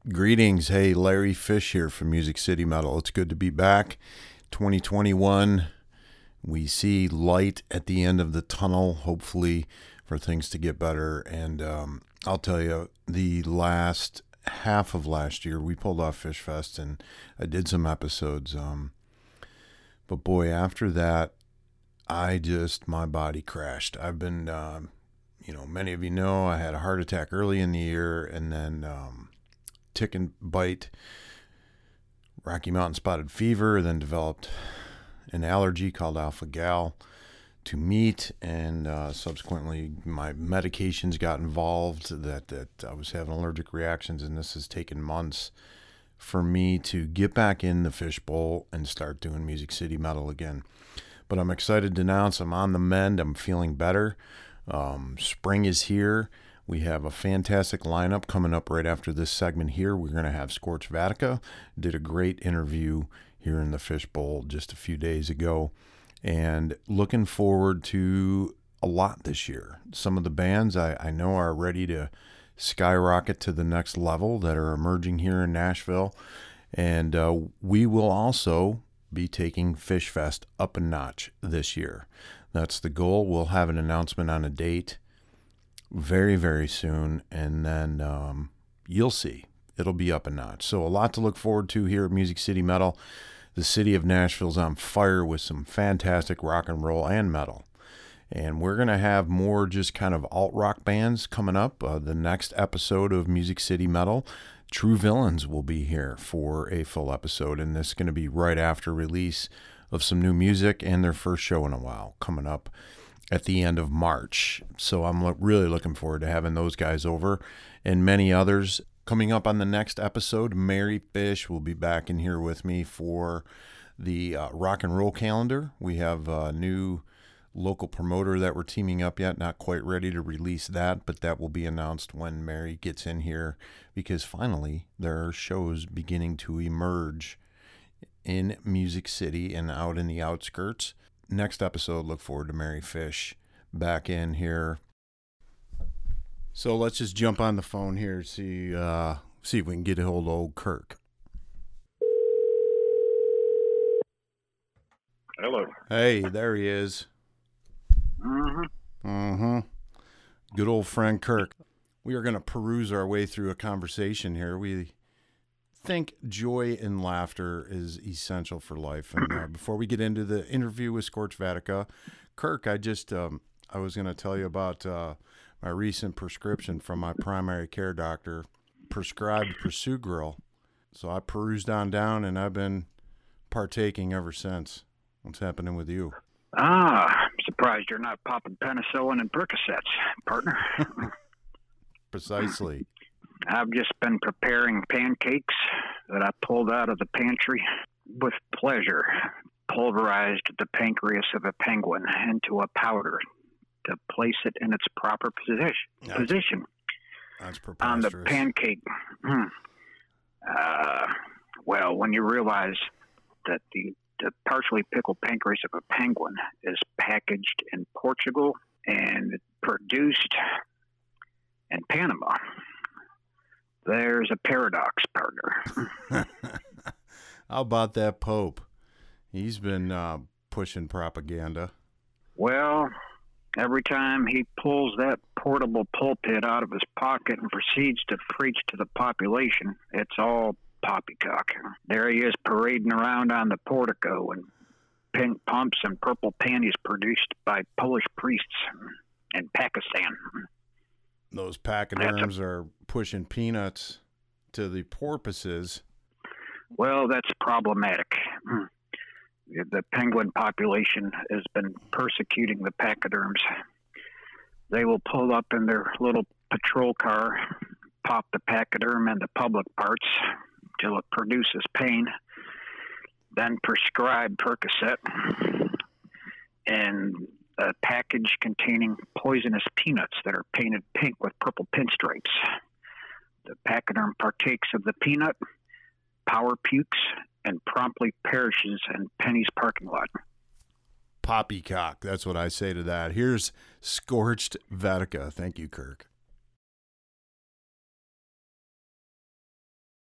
Greetings. Hey, Larry Fish here from Music City Metal. It's good to be back. 2021, we see light at the end of the tunnel, hopefully, for things to get better. And I'll tell you, the last half of last year, we pulled off Fish Fest, and I did some episodes. But boy, after that, my body crashed. I've been, many of you know, I had a heart attack early in the year, and then tick and bite, Rocky Mountain spotted fever, then developed an allergy called alpha-gal to meat, and subsequently my medications got involved that I was having allergic reactions, and this has taken months for me to get back in the fishbowl and start doing Music City Metal again. But I'm excited to announce I'm on the mend. I'm feeling better. Spring is here. We have a fantastic lineup coming up right after this segment here. We're going to have Scorch Vatica. Did a great interview here in the Fishbowl just a few days ago. And looking forward to a lot this year. Some of the bands I know are ready to skyrocket to the next level that are emerging here in Nashville. And we will also be taking Fish Fest up a notch this year. That's the goal. We'll have an announcement on a date very, very soon, and then you'll see. It'll be up a notch. So a lot to look forward to here at Music City Metal. The city of Nashville's on fire with some fantastic rock and roll and metal. And we're going to have more just kind of alt-rock bands coming up. The next episode of Music City Metal, True Villains will be here for a full episode, and this is going to be right after release of some new music and their first show in a while coming up at the end of March. So I'm really looking forward to having those guys over and many others. Coming up on the next episode, Mary Fish will be back in here with me for the rock and roll calendar. We have a new local promoter that we're teaming up yet, not quite ready to release that, but that will be announced when Mary gets in here, because finally there are shows beginning to emerge in Music City and out in the outskirts. Next episode, look forward to Mary Fish back in here. So let's just jump on the phone here, see if we can get a hold of old Kirk. Hello. Hey, there he is. Good old friend Kirk. We are going to peruse our way through a conversation here. We think joy and laughter is essential for life. And before we get into the interview with Scorch Vatica, Kirk, I was going to tell you about my recent prescription from my primary care doctor, prescribed Prasugrel. So I perused on down, and I've been partaking ever since. What's happening with you? I'm surprised you're not popping penicillin and Percocets, partner. Precisely. I've just been preparing pancakes that I pulled out of the pantry with pleasure. Pulverized the pancreas of a penguin into a powder to place it in its proper position That's on the preposterous. pancake. Well, when you realize that the partially pickled pancreas of a penguin is packaged in Portugal and produced in Panama, there's a paradox, partner. How about that Pope? He's been pushing propaganda. Well, every time he pulls that portable pulpit out of his pocket and proceeds to preach to the population, it's all poppycock. There he is parading around on the portico in pink pumps and purple panties produced by Polish priests in Pakistan. Those pachyderms are pushing peanuts to the porpoises. Well, that's problematic. The penguin population has been persecuting the pachyderms. They will pull up in their little patrol car, pop the pachyderm in the public parts till it produces pain, then prescribe Percocet and a package containing poisonous peanuts that are painted pink with purple pinstripes. The pachyderm partakes of the peanut, power pukes, and promptly perishes in Penny's parking lot. Poppycock. That's what I say to that. Here's Scorched Vatica. Thank you, Kirk.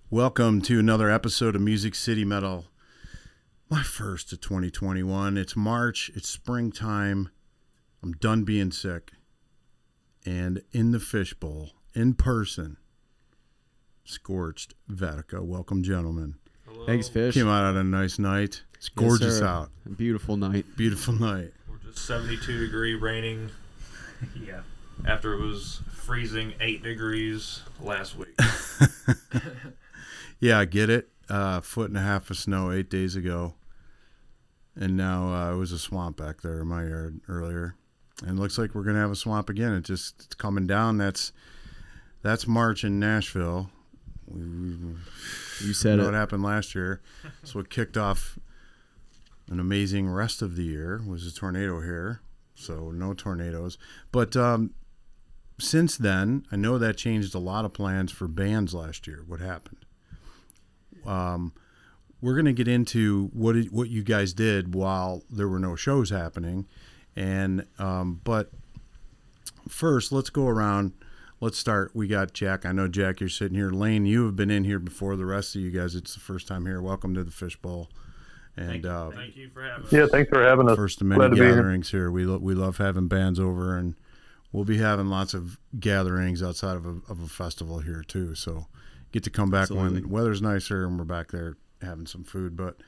Welcome to another episode of Music City Metal. My first of 2021. It's March. It's springtime. I'm done being sick. And in the fishbowl, in person, Scorched Vatica. Welcome, gentlemen. Hello. Thanks, Fish. Came out on a nice night. It's gorgeous out. A beautiful night. Beautiful night. We're just 72 degree raining. Yeah. After it was freezing 8 degrees last week. Yeah, I get it. 1.5 foot of snow 8 days ago. And now it was a swamp back there in my yard earlier. And it looks like we're going to have a swamp again. It's coming down. That's March in Nashville. You said what it. happened last year. So what kicked off an amazing rest of the year was a tornado here. So no tornadoes. But since then, I know that changed a lot of plans for bands last year. What happened? We're going to get into what you guys did while there were no shows happening. And but first, let's go around. Let's start. We got Jack. I know, Jack, you're sitting here. Lane, you have been in here before. The rest of you guys, it's the first time here. Welcome to the Fishbowl. And Thank you for having us. Yeah, thanks for having us. First of Glad many to be here. gatherings here. We love having bands over, and we'll be having lots of gatherings outside of a festival here too. So get to come back Absolutely. when weather's nicer and we're back there having some food. But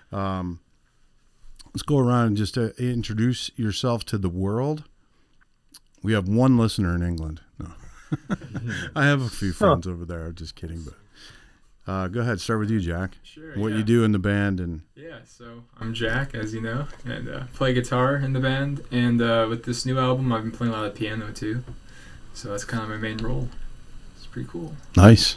let's go around and just introduce yourself to the world. We have one listener in England. No, I have a few friends over there. I'm just kidding, but go ahead. Start with you, Jack. Sure. What yeah. you do in the band and Yeah, so I'm Jack, as you know, and play guitar in the band. And with this new album, I've been playing a lot of piano too. So that's kind of my main role. It's pretty cool. nice.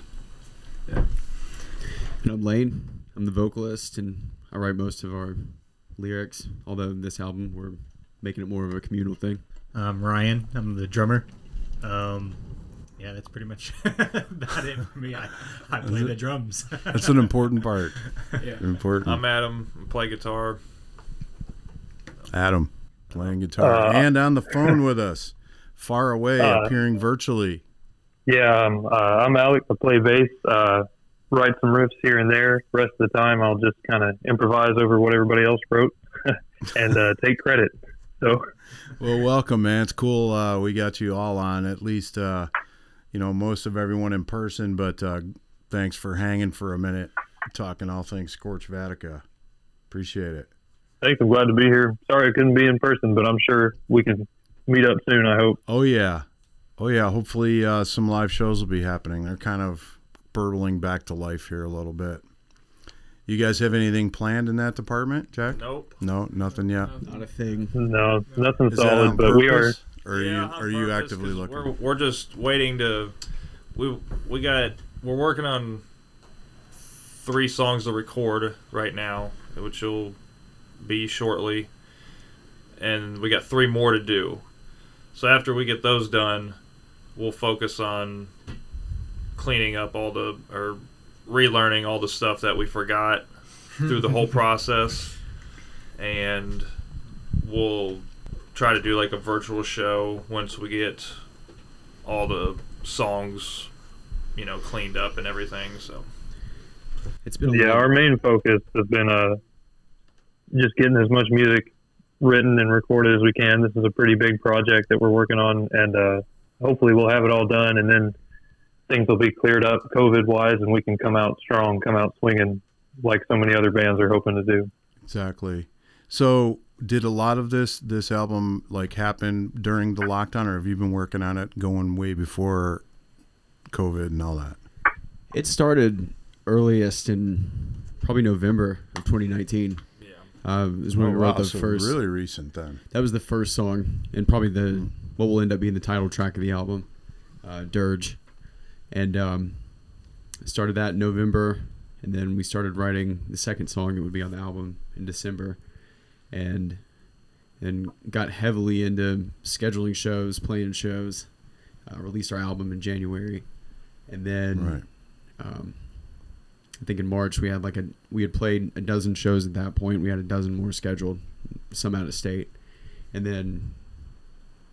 And I'm Lane. I'm the vocalist, and I write most of our lyrics. Although this album, we're making it more of a communal thing. I'm Ryan. I'm the drummer. Yeah, that's pretty much about it for me. I play the drums. That's an important part. Yeah. Important. I'm Adam. I play guitar. Adam playing guitar and on the phone with us, far away, appearing virtually. Yeah, I'm Alex. I play bass, write some riffs here and there. Rest of the time, I'll just kind of improvise over what everybody else wrote and take credit. So, Well, welcome, man. It's cool. We got you all on, at least, most of everyone in person, but thanks for hanging for a minute, talking all things Scorched Vatica. Appreciate it. thanks. I'm glad to be here. Sorry I couldn't be in person, but I'm sure we can meet up soon, I hope. Oh, yeah. Hopefully some live shows will be happening. They're kind of burbling back to life here a little bit. You guys have anything planned in that department, Jack? Nope. No, nothing yet. Not a thing. No, nothing Is that on solid, but we are. purpose, or Yeah, are on you purpose, actively 'cause looking? We're just waiting to. We're working on 3 songs to record right now, which will be shortly, and we got 3 more to do. So after we get those done, we'll focus on cleaning up or relearning all the stuff that we forgot through the whole process, and we'll try to do like a virtual show once we get all the songs, cleaned up and everything. So It's been a Yeah, long- our main focus has been just getting as much music written and recorded as we can. This is a pretty big project that we're working on, and hopefully we'll have it all done, and then things will be cleared up COVID-wise, and we can come out strong, come out swinging like so many other bands are hoping to do. Exactly. So did a lot of this album happen during the lockdown, or have you been working on it going way before COVID and all that? It started earliest in probably November of 2019. yeah. Is when we wrote the so first. really recent then. That was the first song, and probably what will end up being the title track of the album, Dirge. And started that in November, and then we started writing the second song that would be on the album in December, and then got heavily into scheduling shows, playing shows, released our album in January, and then Right. I think in March we had played a dozen shows at that point. We had a dozen more scheduled, some out of state, and then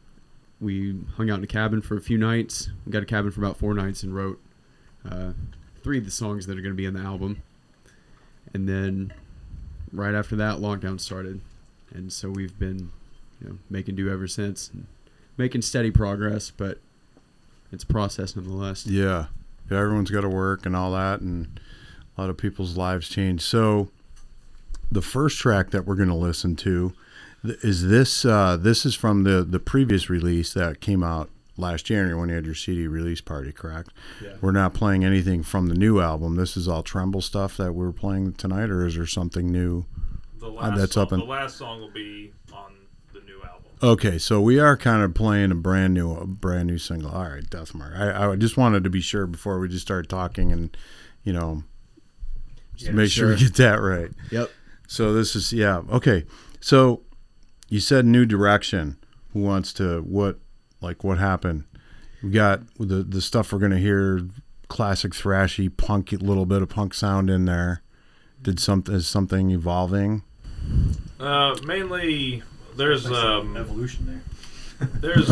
we hung out in a cabin for a few nights. We got a cabin for about 4 nights and wrote 3 of the songs that are going to be on the album. And then right after that, lockdown started. And so we've been, making do ever since. And making steady progress, but it's a process nonetheless. Yeah. Everyone's got to work and all that, and a lot of people's lives change. So the first track that we're going to listen to is this. This is from the previous release that came out last January when you had your CD release party, correct? Yeah. We're not playing anything from the new album. This is all Tremble stuff that we're playing tonight, or is there something new? The last song will be on the new album. Okay, so we are kind of playing a brand new single. All right, Deathmark. I just wanted to be sure before we just start talking and, just make sure we get that right. Yep. So this is, okay. So you said new direction. Who wants to, what happened? We got the stuff we're going to hear, classic thrashy, punk, little bit of punk sound in there. Is something evolving? Mainly... There's evolution there. There's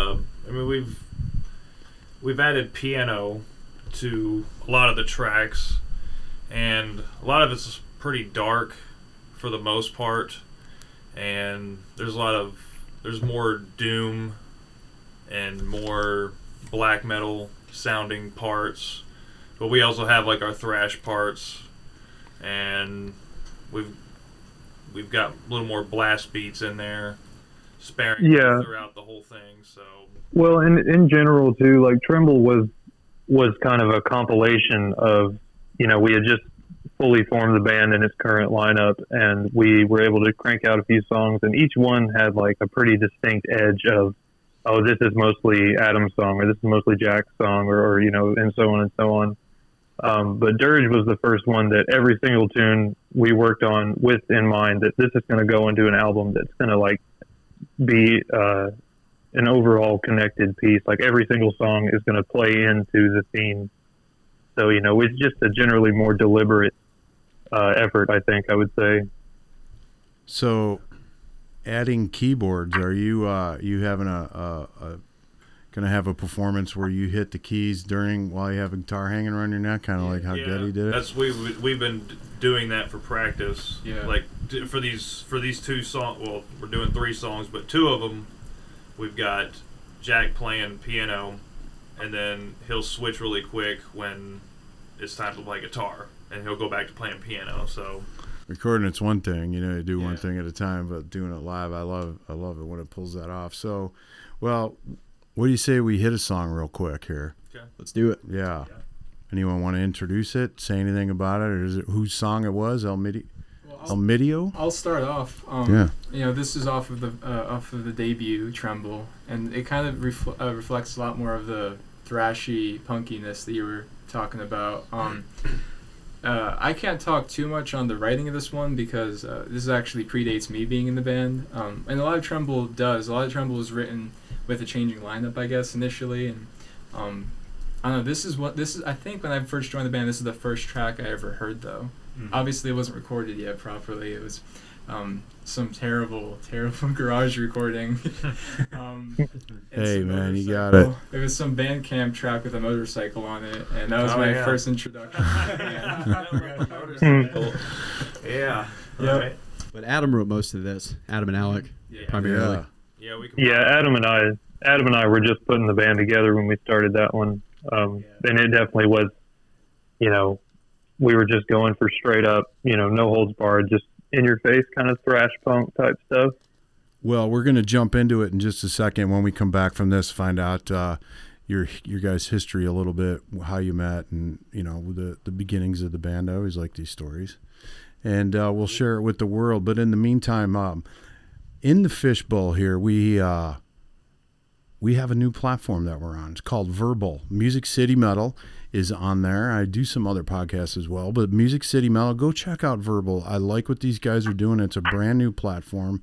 we've added piano to a lot of the tracks, and a lot of it's pretty dark for the most part, and there's more doom and more black metal sounding parts, but we also have like our thrash parts, and we've got a little more blast beats in there, sparing throughout the whole thing. So, well, in general too, like Tremble was kind of a compilation of, we had just fully formed the band in its current lineup, and we were able to crank out a few songs, and each one had like a pretty distinct edge of, oh, this is mostly Adam's song, or this is mostly Jack's song, or and so on and so on. But Dirge was the first one that every single tune we worked on with in mind that this is going to go into an album that's going to like be an overall connected piece. Like every single song is going to play into the theme. So, it's just a generally more deliberate effort, I think I would say. So adding keyboards, are you having going to have a performance where you hit the keys while you have a guitar hanging around your neck, kind of like how Getty did it? That's we've been doing that for practice. Yeah. Like for these 2 songs. Well, we're doing 3 songs, but 2 of them we've got Jack playing piano, and then he'll switch really quick when it's time to play guitar, and he'll go back to playing piano. So recording it's one thing, you do one thing at a time, but doing it live, I love it when it pulls that off. So, well. What do you say we hit a song real quick here? Okay. Let's do it. Yeah. Anyone want to introduce it? Say anything about it? Or is it whose song it was? El Midio? I'll start off. This is off of the debut Tremble, and it kind of reflects a lot more of the thrashy punkiness that you were talking about. I can't talk too much on the writing of this one because this actually predates me being in the band, and a lot of Tremble does. A lot of Tremble was written with a changing lineup, I guess, initially, and I don't know. I think when I first joined the band, this is the first track I ever heard, though. Mm-hmm. Obviously, it wasn't recorded yet properly. It was some terrible garage recording. Hey man, you got it. It was some Bandcamp track with a motorcycle on it, and that was my first introduction. Yeah. Yep. Right. But Adam wrote most of this. Adam and Alec, primarily. Adam and I were just putting the band together when we started that one, and it definitely was. We were just going for straight up, no holds barred, just in your face kind of thrash punk type stuff. Well, we're going to jump into it in just a second. When we come back from this, find out your guys' history a little bit, how you met, and the beginnings of the band. I always like these stories, and we'll share it with the world. But in the meantime, in the fishbowl here, we have a new platform that we're on. It's called Verbal. Music City Metal is on there. I do some other podcasts as well, but Music City Metal, go check out Verbal. I like what these guys are doing. It's a brand new platform,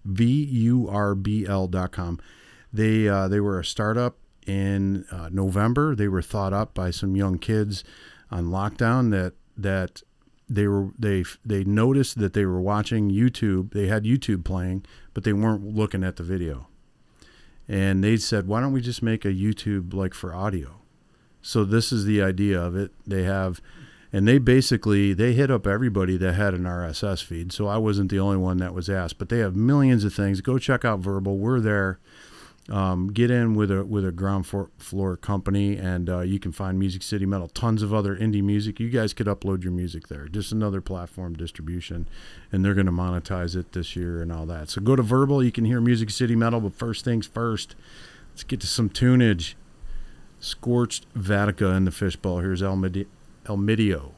VURBL.com. They were a startup in November. They were thought up by some young kids on lockdown that they noticed that they were watching YouTube. They had YouTube playing, but they weren't looking at the video. And they said, why don't we just make a YouTube like for audio? So this is the idea of it. They have, and they hit up everybody that had an RSS feed. So I wasn't the only one that was asked, but they have millions of things. Go check out Verbal. We're there. Get in with a ground floor company, and you can find Music City Metal, tons of other indie music. You guys could upload your music there. Just another platform distribution, and they're going to monetize it this year and all that. So go to Verbal. You can hear Music City Metal, but first things first, let's get to some tunage. Scorched Vatica in the fishbowl. Here's El Midio.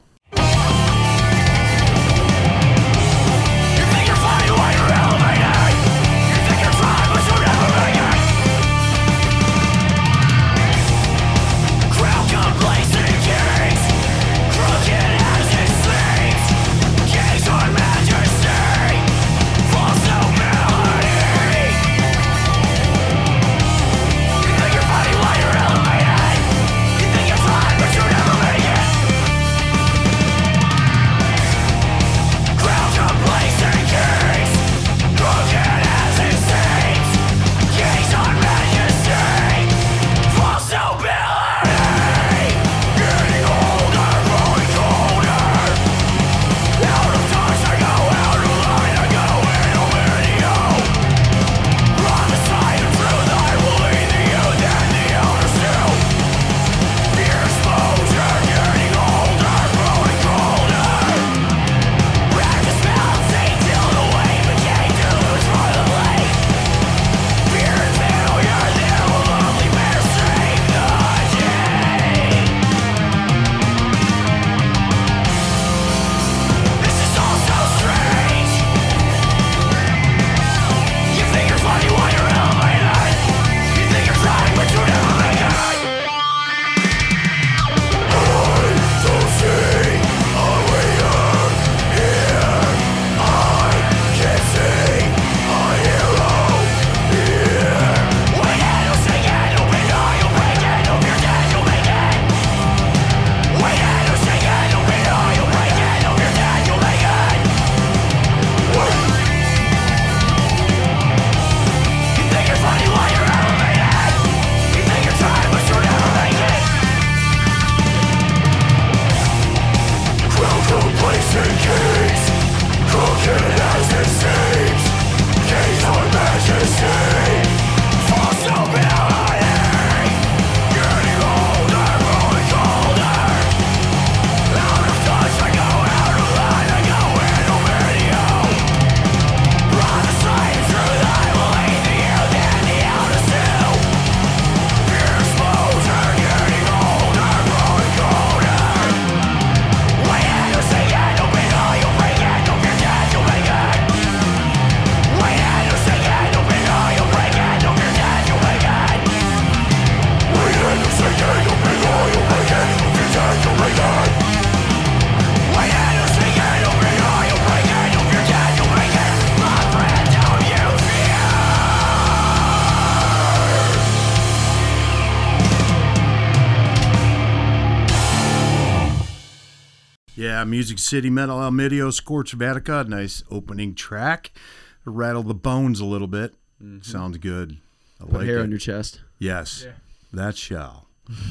Yeah, Music City Metal, El Midio, Scorched Vatica, nice opening track. Rattle the bones a little bit. Mm-hmm. Sounds good. I Put like hair it. on your chest. Yes, yeah. That shall.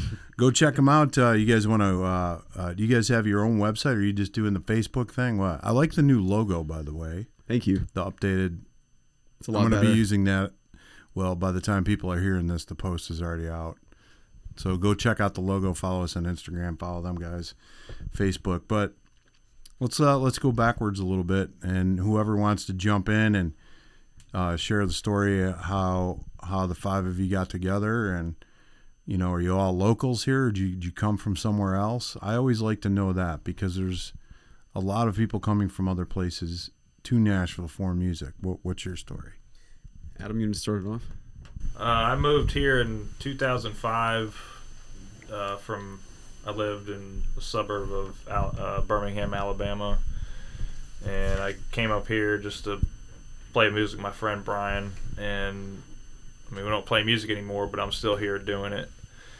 Go check them out. You guys want to? Do you guys have your own website, or are you just doing the Facebook thing? What? I like the new logo, by the way. Thank you. The updated. It's a lot I'm going to better. be using that. Well, by the time people are hearing this, the post is already out. So go check out the logo. Follow us on Instagram. Follow them guys, Facebook. But let's go backwards a little bit, and whoever wants to jump in and share the story how the five of you got together, and are you all locals here, or did you come from somewhere else? I always like to know that, because there's a lot of people coming from other places to Nashville for music. What's your story? Adam, you want to start it off? I moved here in 2005 I lived in a suburb of Birmingham, Alabama, and I came up here just to play music with my friend Brian. And I mean, we don't play music anymore, but I'm still here doing it.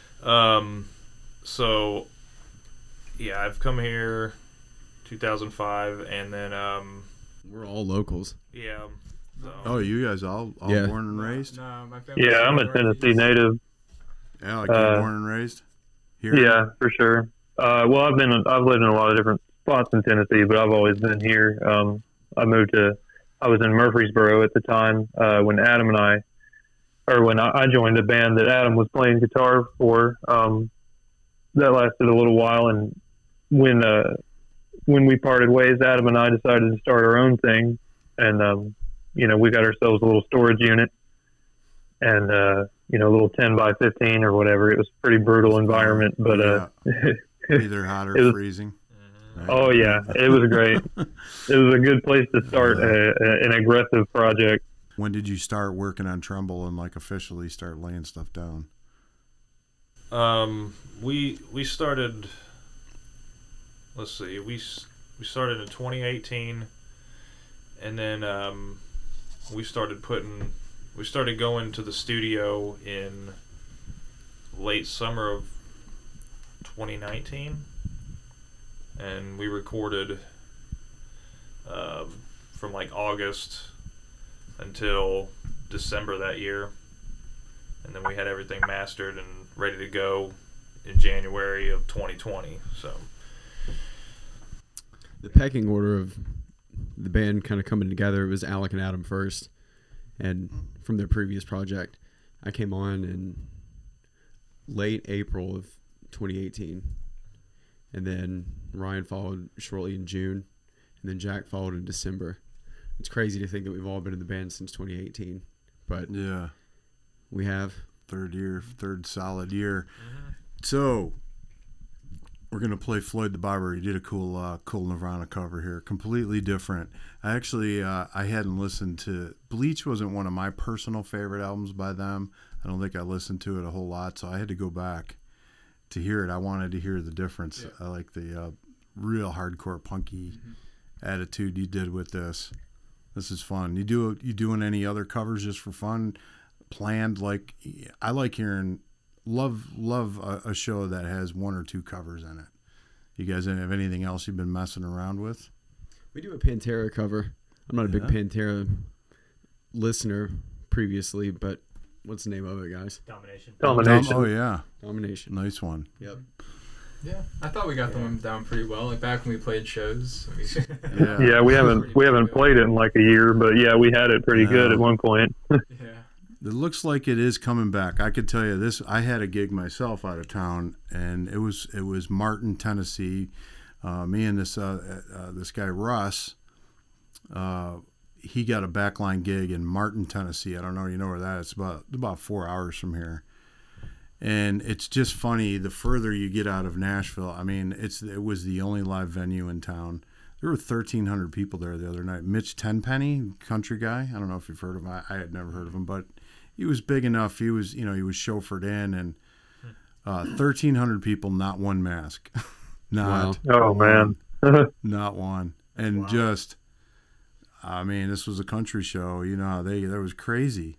So yeah, I've come here 2005, and then we're all locals. Yeah. So. Oh, you guys all yeah. born and raised? No, my family. Yeah, I'm a Tennessee native. Yeah, like you're born and raised? here? Yeah, for sure. Well, I've lived in a lot of different spots in Tennessee, but I've always been here. I was in Murfreesboro at the time when when I joined a band that Adam was playing guitar for. That lasted a little while, and when we parted ways, Adam and I decided to start our own thing, and we got ourselves a little storage unit, and a little 10 by 15 or whatever. It was a pretty brutal environment, but either hot or freezing. Oh yeah, it was great. It was a good place to start an aggressive project. When did you start working on Trumbull and like officially start laying stuff down? We started. Let's see. We started in 2018, and then we started going to the studio in late summer of 2019, and we recorded from like August until December that year, and then we had everything mastered and ready to go in January of 2020. So the pecking order of the band kind of coming together, it was Alec and Adam first, and from their previous project, I came on in late April of 2018, and then Ryan followed shortly in June, and then Jack followed in December. It's crazy to think that we've all been in the band since 2018, but yeah, we have. Third solid year. Mm-hmm. So we're gonna play Floyd the Barber. He did a cool Nirvana cover here, completely different. I actually I hadn't listened to Bleach. Wasn't one of my personal favorite albums by them. I don't think I listened to it a whole lot, so I had to go back to hear it. I wanted to hear the difference. Yeah. I like the real hardcore punky attitude you did with this. This is fun. You doing any other covers just for fun? Planned? Like, I like hearing, love a show that has one or two covers in it. You guys have anything else you've been messing around with? We do a Pantera cover. I'm not a big Pantera listener previously, but what's the name of it, guys? Domination. Oh yeah, Domination. Nice one. Yep. Yeah, I thought we got them down pretty well. Like back when we played shows. Yeah, we haven't played it in like a year, but yeah, we had it pretty good at one point. Yeah. It looks like it is coming back. I could tell you this. I had a gig myself out of town, and it was Martin, Tennessee. Me and this guy Russ. He got a backline gig in Martin, Tennessee. I don't know. You know where that is? It's about 4 hours from here. And it's just funny, the further you get out of Nashville, I mean, it was the only live venue in town. There were 1,300 people there the other night. Mitch Tenpenny, country guy. I don't know if you've heard of him. I had never heard of him, but he was big enough. He was chauffeured in, and 1,300 people, not one mask. Oh, man. Not one. And just, I mean, this was a country show. You know, that was crazy.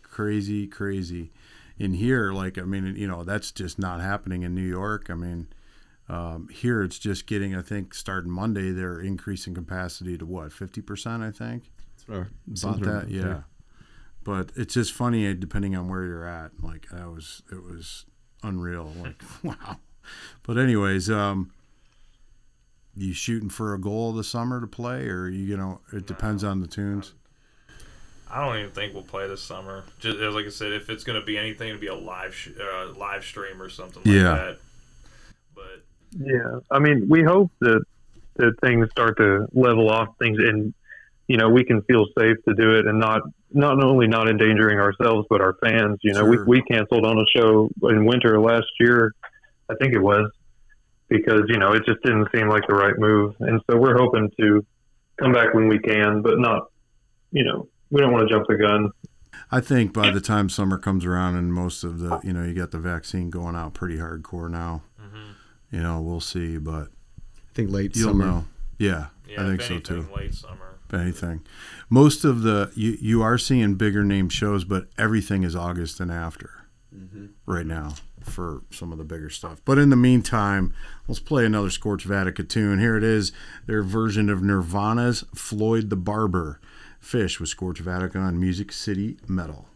In here, like, I mean, you know, that's just not happening in New York. I mean, here it's just getting, I think, starting Monday, they're increasing capacity to what, 50%, I think? About that, yeah. But it's just funny, depending on where you're at. Like, it was unreal. Like, wow. But anyways, you shooting for a goal this summer to play, or it depends on the tunes? I don't even think we'll play this summer. Just like I said, if it's going to be anything, it'll be a live stream or something like that. But yeah, I mean, we hope that things start to level off things, and we can feel safe to do it, and not only not endangering ourselves but our fans. Sure. We canceled on a show in winter last year, I think it was, because it just didn't seem like the right move, and so we're hoping to come back when we can, but not we don't want to jump the gun. I think by the time summer comes around and most of the, you got the vaccine going out pretty hardcore now, we'll see, but I think late you'll summer. know. Yeah, I think anything, so too. Late summer. If anything. Most of you are seeing bigger name shows, but everything is August and after right now for some of the bigger stuff. But in the meantime, let's play another Scorch Vatica tune. Here it is, their version of Nirvana's Floyd the Barber. Fish with Scorch Vatica on Music City Metal.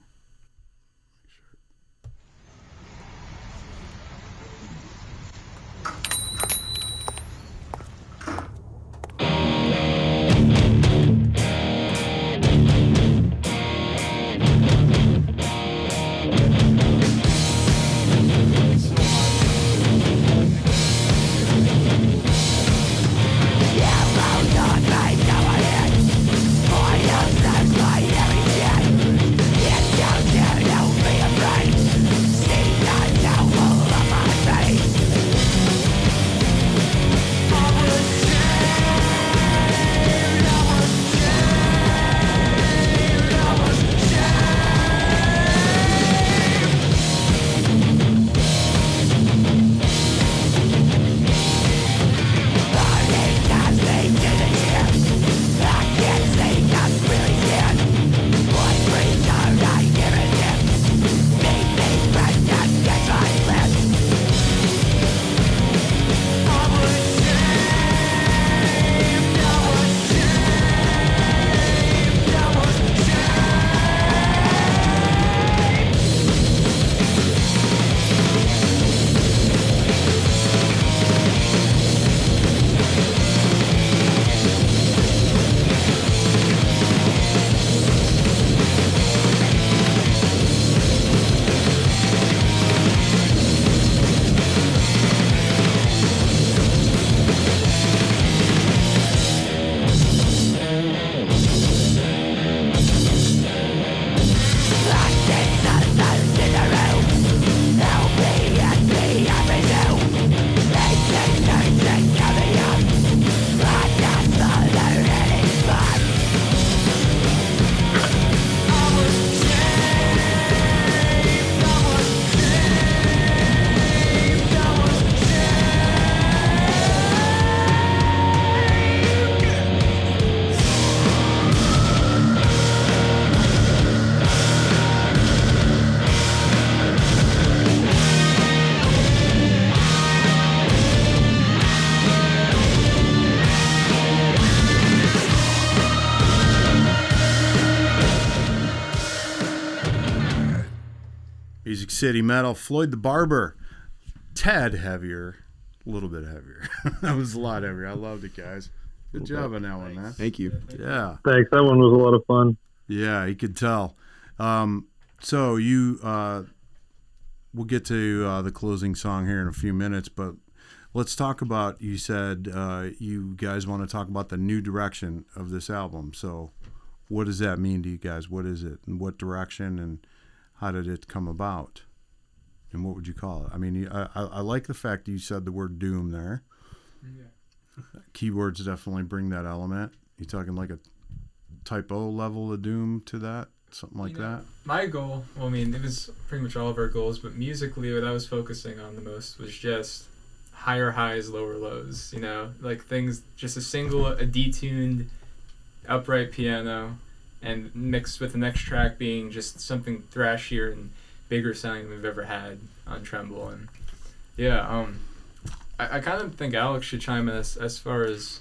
City Metal. Floyd the Barber, tad heavier, a little bit heavier. That was a lot heavier. I loved it, guys. Good job on that one, man. Thank you. Yeah. Thanks. That one was a lot of fun. Yeah, you could tell. So you, we'll get to the closing song here in a few minutes, but let's talk about, you said you guys want to talk about the new direction of this album. So what does that mean to you guys? What is it, and what direction, and how did it come about? And what would you call it? I mean, I like the fact that you said the word doom there. Yeah. Keywords definitely bring that element. You talking like a typo level of doom to that? Something like that? My goal, well, I mean, it was pretty much all of our goals, but musically what I was focusing on the most was just higher highs, lower lows, you know, like things, just a detuned upright piano, and mixed with the next track being just something thrashier and bigger sounding than we've ever had on Tremble. And yeah, I kind of think Alex should chime in as far as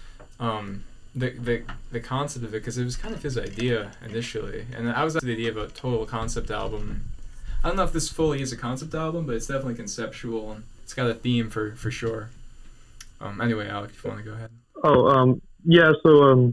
the concept of it, because it was kind of his idea initially, and I was the idea of a total concept album. I don't know if this fully is a concept album, but it's definitely conceptual, and it's got a theme for sure. Anyway, Alex, if you want to go ahead. Yeah. So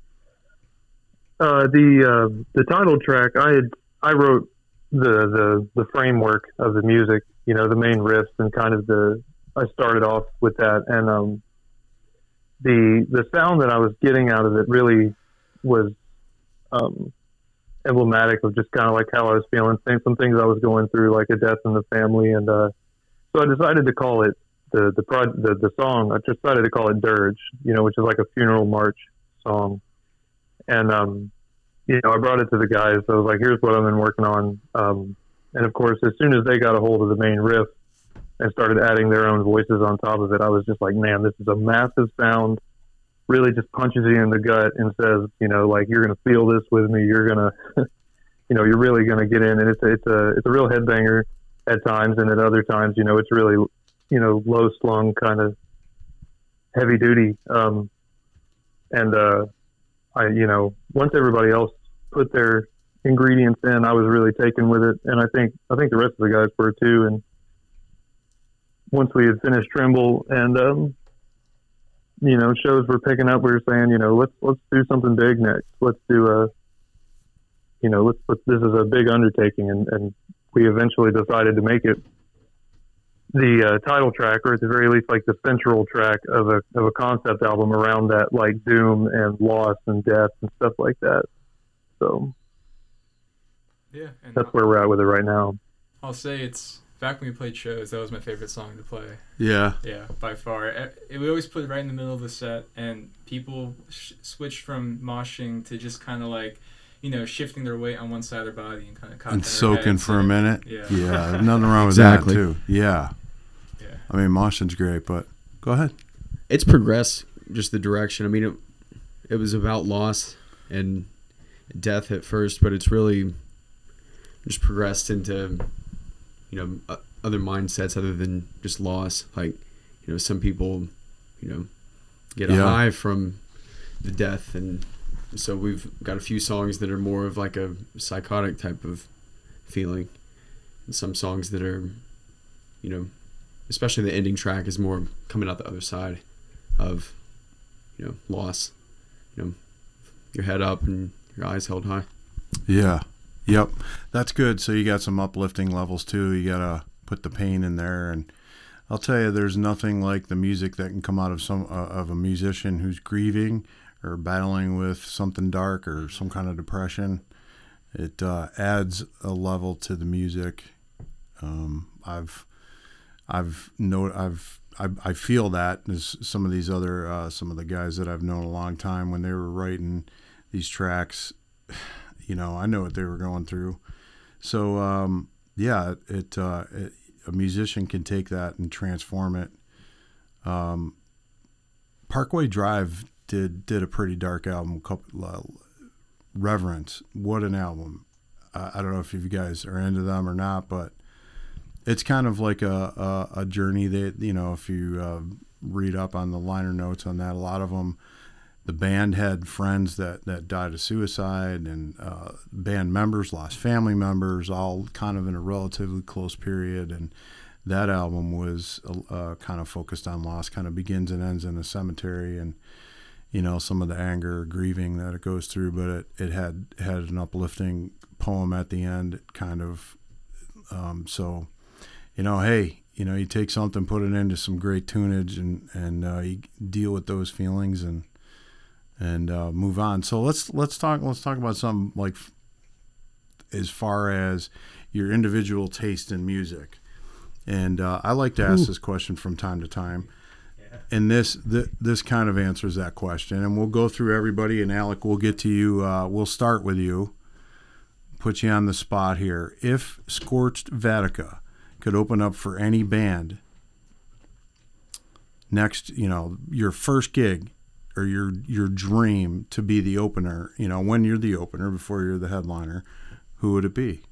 the title track, I wrote the framework of the music, you know, the main riffs, and kind of I started off with that, and the sound that I was getting out of it really was emblematic of just kind of like how I was feeling, some things I was going through, like a death in the family, and so I decided to call it the song. I just decided to call it Dirge, you know, which is like a funeral march song, and you know, I brought it to the guys. I was like, here's what I've been working on, and of course, as soon as they got a hold of the main riff and started adding their own voices on top of it, I was just like, man, this is a massive sound. Really just punches you in the gut and says, you know, like, you're going to feel this with me. You're going to, you know, you're really going to get in. And it's a real headbanger at times. And at other times, you know, it's really, you know, low slung, kind of heavy duty. You know, once everybody else put their ingredients in, I was really taken with it. And I think the rest of the guys were too. And once we had finished Tremble and, you know, shows were picking up, we were saying, you know, let's do something big next. Let's do this is a big undertaking. And we eventually decided to make it the title track, or at the very least, like the central track of a concept album around that, like doom and loss and death and stuff like that. So yeah, and that's where we're at with it right now. I'll say it's, back when we played shows, that was my favorite song to play. Yeah. Yeah, by far. We always put it right in the middle of the set, and people switched from moshing to just kind of like, you know, shifting their weight on one side of their body and kind of cocking And their soaking head. for a minute. Yeah. Yeah, nothing wrong with Exactly. that, too. Yeah. Yeah. I mean, moshing's great, but go ahead. It's progressed, just the direction. I mean, it was about loss and death at first, but it's really just progressed into, you know, other mindsets other than just loss. Like, you know, some people, you know, get a high from the death, and so we've got a few songs that are more of like a psychotic type of feeling, and some songs that are, you know, especially the ending track is more coming out the other side of, you know, loss, you know, your head up and your eyes held high. Yeah. Yep. That's good. So you got some uplifting levels too. You got to put the pain in there, and I'll tell you, there's nothing like the music that can come out of of a musician who's grieving or battling with something dark or some kind of depression. It adds a level to the music. I feel that as some of these other some of the guys that I've known a long time, when they were writing these tracks, you know, I know what they were going through. So yeah, a musician can take that and transform it. Parkway Drive did a pretty dark album. Reverence, what an album! I don't know if you guys are into them or not, but it's kind of like a journey that, you know, if you read up on the liner notes on that, a lot of them the band had friends that died of suicide, and band members lost family members, all kind of in a relatively close period. And that album was kind of focused on loss, kind of begins and ends in a cemetery, and some of the anger, grieving that it goes through. But it had an uplifting poem at the end, kind of. So, hey, you take something, put it into some great tunage, and you deal with those feelings and move on. So let's talk about something like as far as your individual taste in music. And I like to ask this question from time to time. Yeah. And this kind of answers that question. And we'll go through everybody, and Alec, we'll get to you. We'll start with you. Put you on the spot here. If Scorched Vatica could open up for any band next, your first gig or your dream to be the opener, when you're the opener before you're the headliner, who would it be?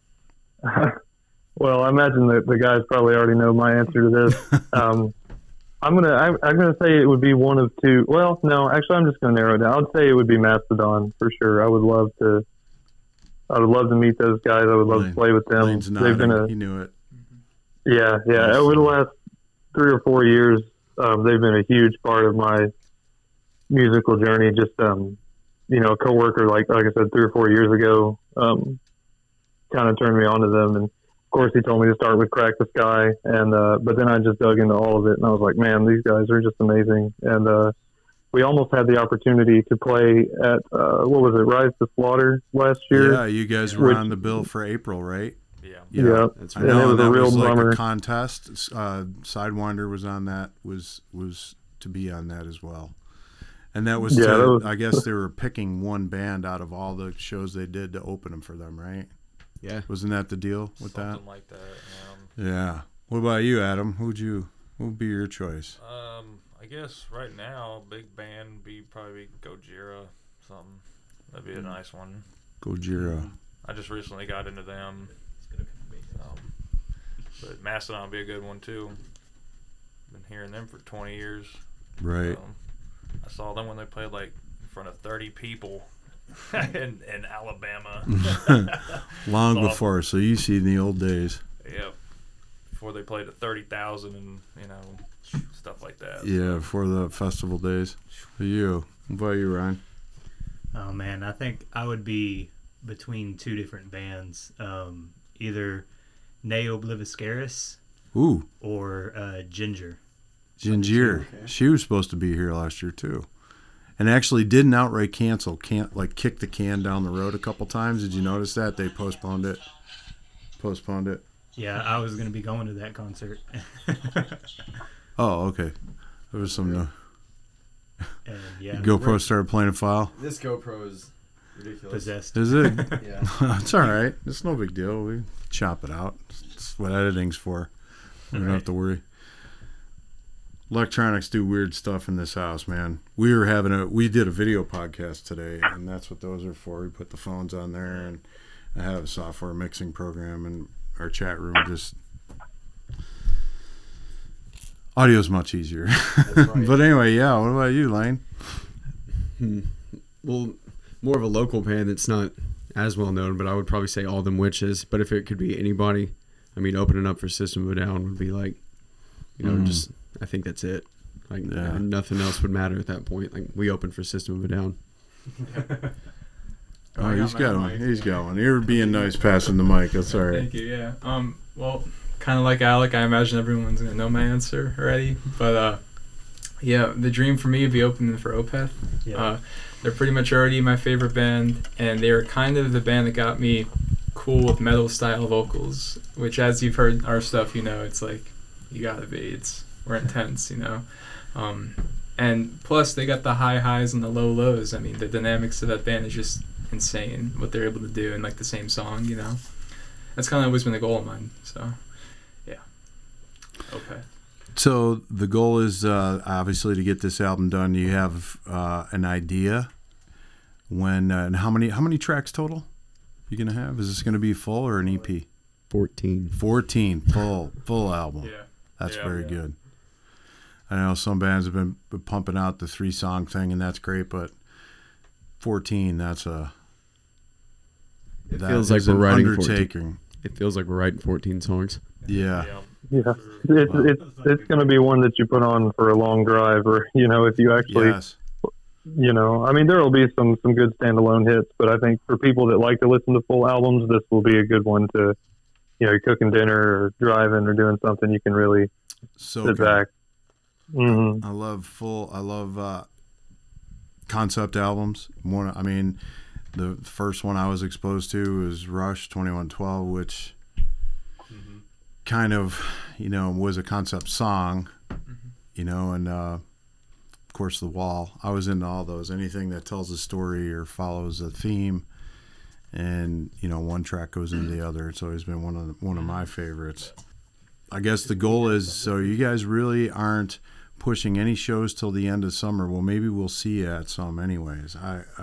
Well, I imagine that the guys probably already know my answer to this. I'm gonna say it would be one of two. Well, no, actually, I'm just gonna narrow it down. I would say it would be Mastodon for sure. I would love to meet those guys. I would love to play with them. Lane's nodding. He knew it. Yeah. Over the last 3 or 4 years, they've been a huge part of my musical journey. Just a coworker, like I said, 3 or 4 years ago, kind of turned me on to them, and of course he told me to start with Crack the Sky, and but then I just dug into all of it, and I was like, man, these guys are just amazing. And we almost had the opportunity to play at what was it, Rise to Slaughter last year. Yeah, you guys were on the bill for April, right? Yeah, that's right. I know, and it was a real bummer. Like a contest. Sidewinder was on that. Was to be on that as well. And that was, I guess they were picking one band out of all the shows they did to open them for them, right? Yeah. Wasn't that the deal with that? Something like that. Yeah. What about you, Adam? What would be your choice? I guess right now, big band would be probably Gojira, something. That'd be a nice one. Gojira. I just recently got into them. But Mastodon would be a good one too. Been hearing them for 20 years. Right. I saw them when they played like in front of 30 people in Alabama. Long before, so you see in the old days. Yep. Before they played at 30,000 and stuff like that. Yeah, before the festival days. For you. What about you, Ryan? Oh man, I think I would be between two different bands. Either Neo Obliviscaris or Ginger. Ginger. Okay. She was supposed to be here last year too, and actually didn't outright cancel. Kick the can down the road a couple times. Did you notice that they postponed it? Yeah, I was going to be going to that concert. Oh, okay. There was some. Yeah. GoPro started playing a file. This GoPro is ridiculous. Possessed. Is it? Yeah. It's all right. It's no big deal. We chop it out. It's what editing's for. We don't have to worry. Electronics do weird stuff in this house, man. We did a video podcast today, and that's what those are for. We put the phones on there, and I have a software mixing program, and our chat room just audio's much easier. That's right. But anyway, yeah. What about you, Lane? Well, more of a local band that's not as well known, but I would probably say All Them Witches. But if it could be anybody, I mean, opening up for System of a Down would be like, just. I think that's it. Nothing else would matter at that point. Like, we opened for System of a Down. He's got one. He's got one. You're being nice passing the mic. That's all right. Thank you, yeah. Well, kind of like Alec, I imagine everyone's going to know my answer already. But, the dream for me would be opening for Opeth. Yeah. They're pretty much already my favorite band, and they were kind of the band that got me cool with metal-style vocals, which, as you've heard our stuff, it's like, you got to be. We're intense, and plus they got the high highs and the low lows. I mean, the dynamics of that band is just insane, what they're able to do in like the same song, That's kind of always been the goal of mine, so yeah. Okay. So the goal is obviously to get this album done. Do you have an idea when and how many tracks total you gonna have? Is this gonna be full or an EP? 14 full album. Yeah. That's very good. I know some bands have been pumping out the 3-song thing, and that's great, but 14, feels like we're writing 14. It feels like we're writing 14 songs. Yeah. Yeah. It's going to be one that you put on for a long drive, or, if you actually, I mean, there will be some good standalone hits, but I think for people that like to listen to full albums, this will be a good one to, you're cooking dinner or driving or doing something, you can really sit back. Mm-hmm. I love concept albums. The first one I was exposed to was Rush 2112, which kind of, was a concept song, and of course The Wall. I was into all those. Anything that tells a story or follows a theme, and one track goes into the other. It's always been one of my favorites. I guess the goal is, so you guys really aren't pushing any shows till the end of summer. Well, maybe we'll see you at some anyways.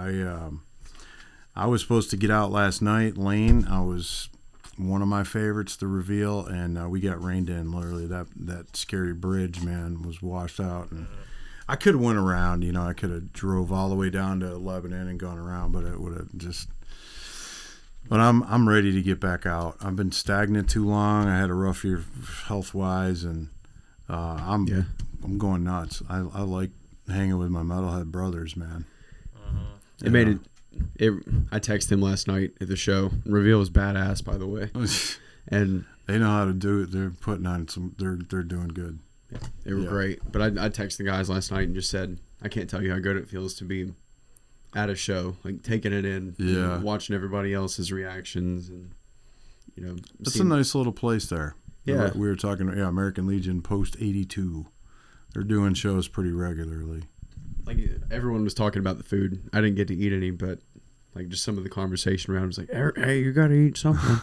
I was supposed to get out last night. Lane, I was one of my favorites, The Reveal, and we got rained in. Literally, that scary bridge, man, was washed out. And I could have went around. I could have drove all the way down to Lebanon and gone around, but it would have just. But I'm ready to get back out. I've been stagnant too long. I had a rough year health wise, and I'm going nuts. I like hanging with my metalhead brothers, man. It made it. I texted him last night at the show. Reveal was badass, by the way, and they know how to do it. They're putting on some. They're doing good. They were great. But I texted the guys last night and just said, I can't tell you how good it feels to be at a show, like taking it in, watching everybody else's reactions, and it's a nice little place there. Yeah, we were talking. Yeah, American Legion Post 82. They're doing shows pretty regularly. Like everyone was talking about the food. I didn't get to eat any, but like just some of the conversation around was like, "Hey, you got to eat something."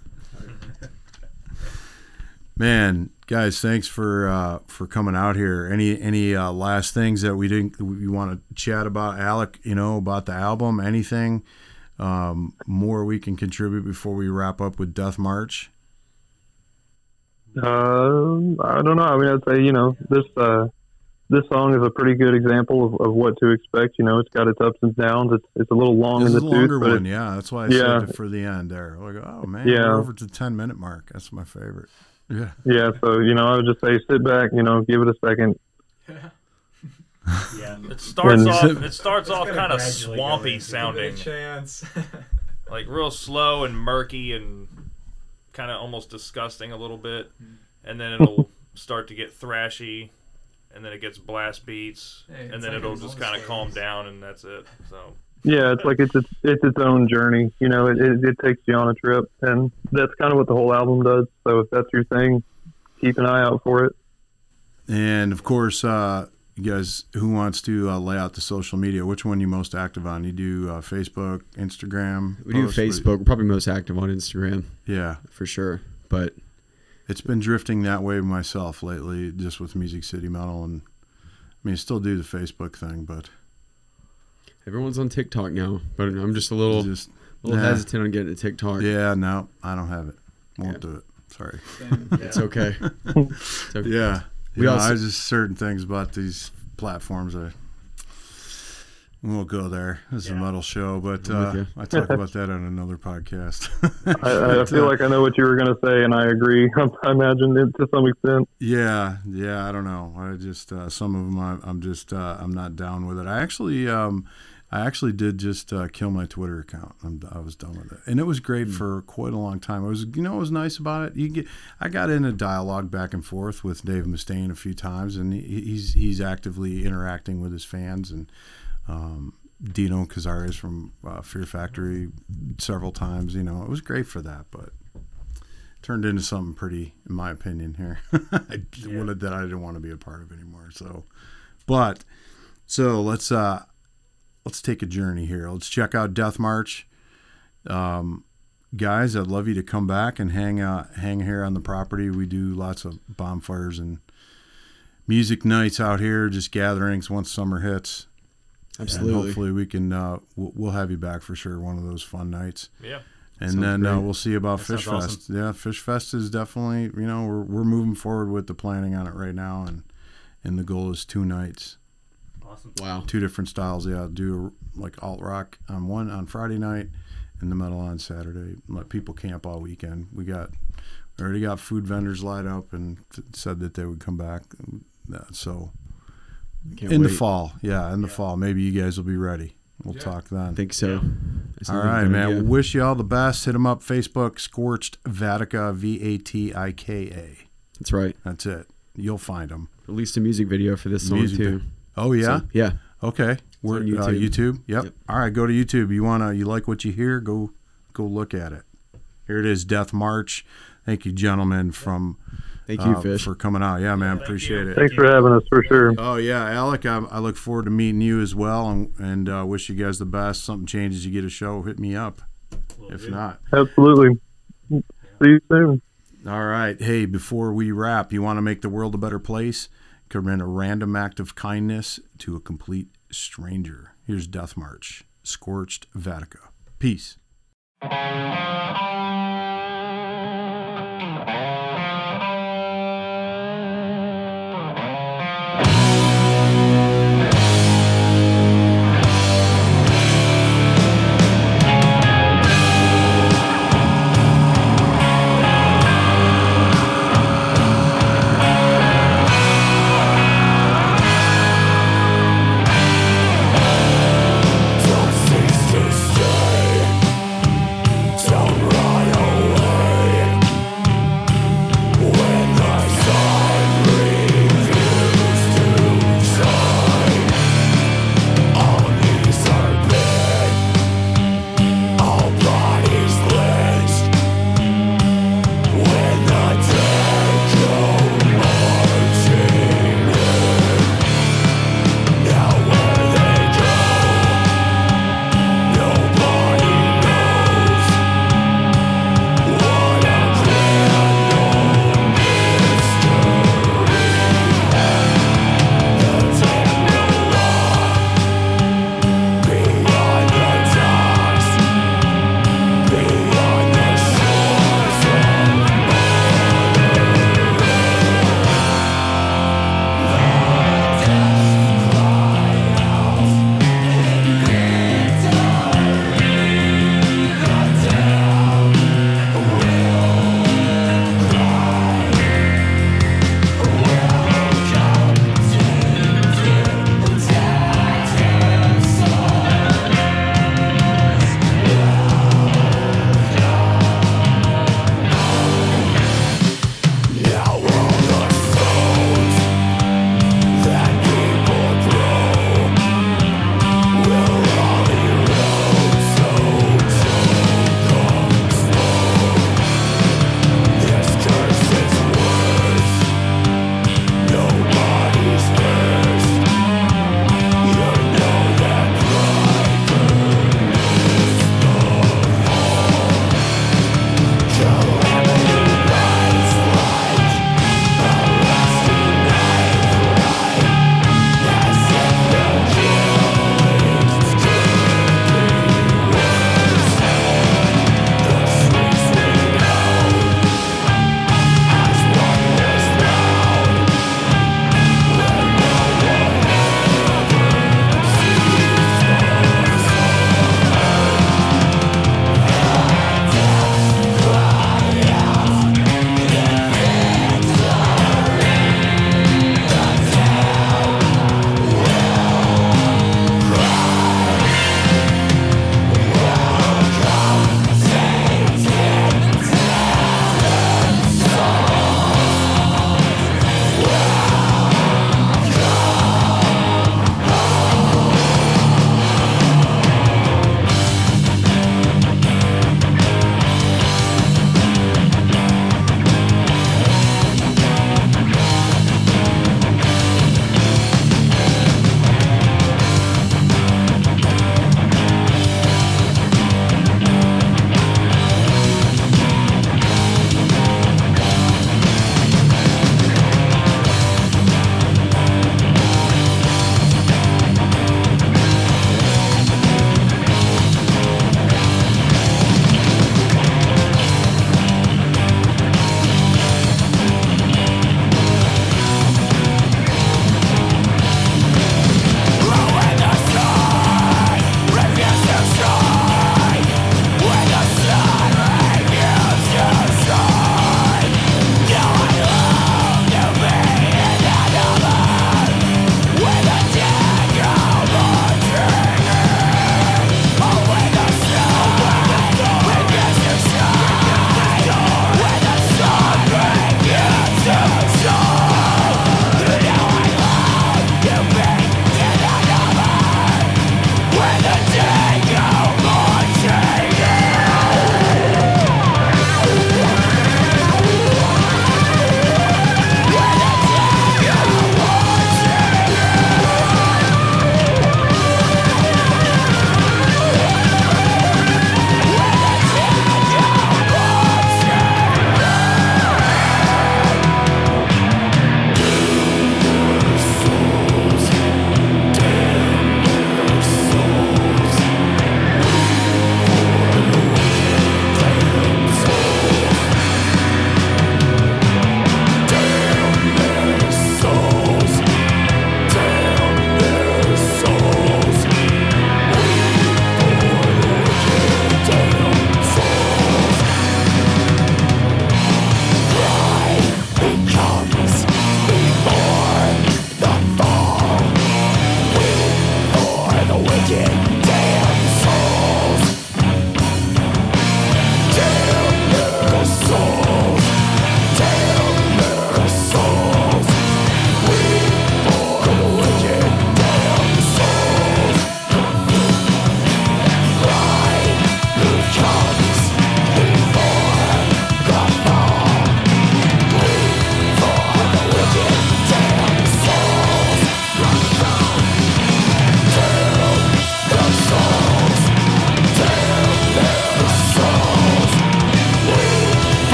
Man, guys, thanks for coming out here. Any last things that we want to chat about, Alec? About the album? Anything more we can contribute before we wrap up with Death March? I don't know. I mean, I'd say this song is a pretty good example of what to expect. It's got its ups and downs. It's a little long in the tooth. Longer one, yeah. That's why I saved it for the end there. Like, oh man, we're over to the 10-minute mark. That's my favorite. Yeah. Yeah. So I would just say, sit back. Give it a second. Yeah. It starts off kind of swampy sounding. Like real slow and murky and kind of almost disgusting a little bit, and then it'll start to get thrashy. And then it gets blast beats, and then it'll just kind of calm down, and that's it. So yeah, it's like it's its own journey. It takes you on a trip, and that's kind of what the whole album does. So if that's your thing, keep an eye out for it. And of course, you guys, who wants to lay out the social media? Which one are you most active on? You do Facebook, Instagram? We do Facebook. We're probably most active on Instagram. Yeah, for sure. But it's been drifting that way myself lately, just with Music City Metal, and I still do the Facebook thing, but everyone's on TikTok now. But I'm just a little hesitant on getting to TikTok. Yeah, no, I don't have it. Won't do it. Sorry. It's okay. It's okay. Yeah, I just certain things about these platforms. We won't go there. This is a metal show, but I talk about that on another podcast. I feel like I know what you were going to say, and I agree. I imagine it to some extent. Yeah, I don't know. I just some of them I'm not down with it. I actually did just kill my Twitter account. I was done with it, and it was great for quite a long time. It was, what was nice about it? I got in a dialogue back and forth with Dave Mustaine a few times, and he's actively interacting with his fans, and Dino Cazares from Fear Factory several times. It was great for that, but turned into something pretty, in my opinion, here that I didn't want to be a part of anymore. So let's take a journey here. Let's check out Death March. Guys, I'd love you to come back and hang here on the property. We do lots of bonfires and music nights out here, just gatherings once summer hits. Absolutely. And hopefully we can we'll have you back for sure one of those fun nights. Yeah. And then we'll see about Fish Fest. Awesome. Yeah, Fish Fest is definitely, we're moving forward with the planning on it right now, and the goal is 2 nights. Awesome. Wow. 2 different styles. Yeah, do like alt rock on Friday night, and the metal on Saturday. Let people camp all weekend. We already got food vendors lined up and said that they would come back. So in the fall, in the fall, maybe you guys will be ready. We'll talk then. I think so. Yeah. All right, man. We'll wish you all the best. Hit them up, Facebook, Scorched Vatika, Vatika. That's right. That's it. You'll find them. Released a music video for this song too. Oh yeah. So, yeah. Okay. We're on YouTube. YouTube. Yep. All right. Go to YouTube. You like what you hear? Go look at it. Here it is. Death March. Thank you, gentlemen. Thank you, Fish, for coming out. Yeah, man. Appreciate it. Thanks for having us, for sure. Oh yeah, Alec. I look forward to meeting you as well, and wish you guys the best. Something changes, you get a show, hit me up. If not, absolutely. See you soon. All right. Hey, before we wrap, you want to make the world a better place? Commit a random act of kindness to a complete stranger. Here's Death March, Scorched Vatika. Peace.